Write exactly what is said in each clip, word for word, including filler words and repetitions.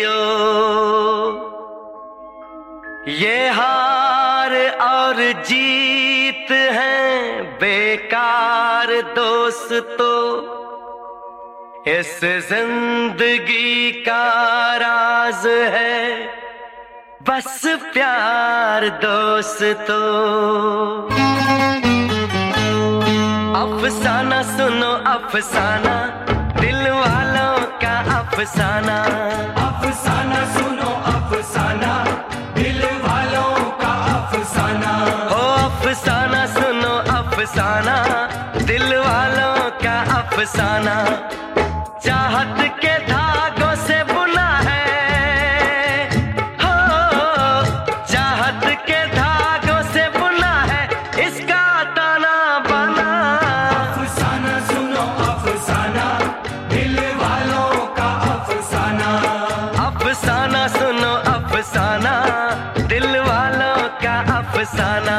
जियो। ये हार और जीत है बेकार दोस्तों, इस जिंदगी का राज है बस प्यार दोस्तों। अफसाना सुनो अफसाना, दिल वालों का अफसाना। अफसाना सुनो अफसाना, दिल वालों का अफसाना। हो अफसाना सुनो अफसाना, दिल वालों का अफसाना। चाहत के धागों से बुना है, हो चाहत के धागों से बुना है इसका ताना बाना। अफसाना सुनो अफसाना, दिल वालों का अफसाना। अफसाना सुनो अफसाना, दिल वालों का अफसाना।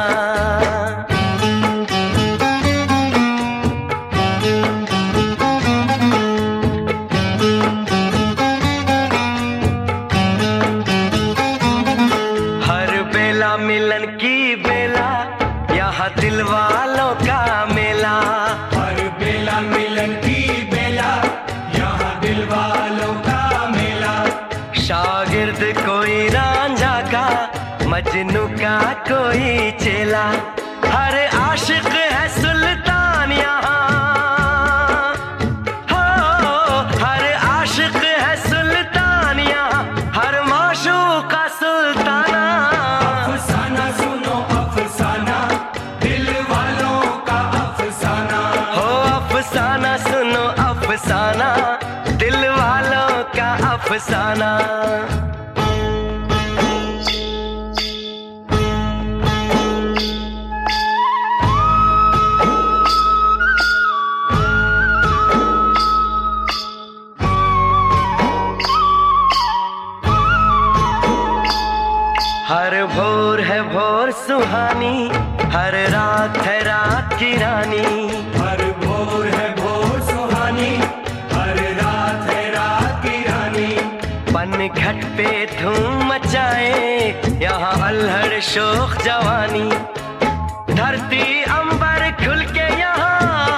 मिलन की बेला यहाँ दिल वालों का मेला। हर बेला मिलन की बेला, यहाँ दिल वालों का मेला। शागिर्द कोई रांझा का, मजनू का कोई चेला। हर आशिक है सुल्तान यहाँ, हो हर आशिक है सुल्तान यहाँ, हर माशूक का सुल्ताना। अफसाना सुनो अफसाना, दिल वालों का अफसाना। हो अफसाना सुनो अफसाना, दिल वालों का अफसाना। हर भोर है भोर सुहानी, हर रात है रात की रानी। हर भोर है भोर सुहानी, हर रात है रात की रानी। पनघट पे धूम मचाए यहाँ अल्हड़ शोख जवानी। धरती अंबर खुल के यहाँ,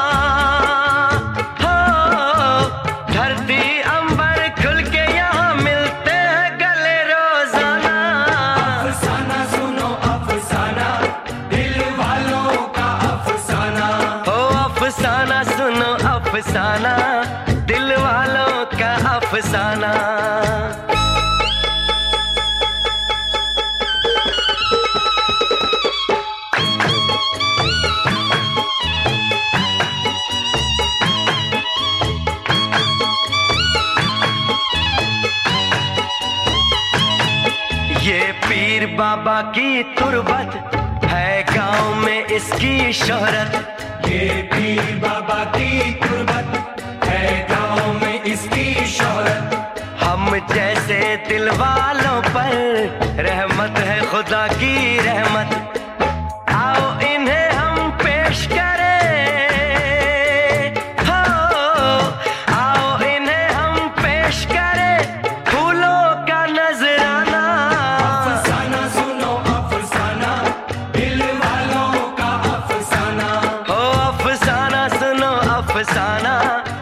हो धरती अंबर खुल के यहाँ मिलते हैं गले रोजाना। अफसाना सुनो अफसाना, दिल वालों का अफसाना। हो अफसाना सुनो अफसाना, दिल वालों का अफसाना। ये पीर बाबा की तुरबत है, गांव में इसकी शोहरत। ये पीर बाबा की तुरबत है, गाँव में इसकी शोहरत। हम जैसे दिल वालों पर रहमत है खुदा की रहमत। आओ इन्हें हम पेश करें, हो आओ इन्हें हम पेश करें फूलों का नजराना। अफसाना सुनो अफसाना, दिल वालों का अफसाना। हो अफसाना सुनो अफसाना,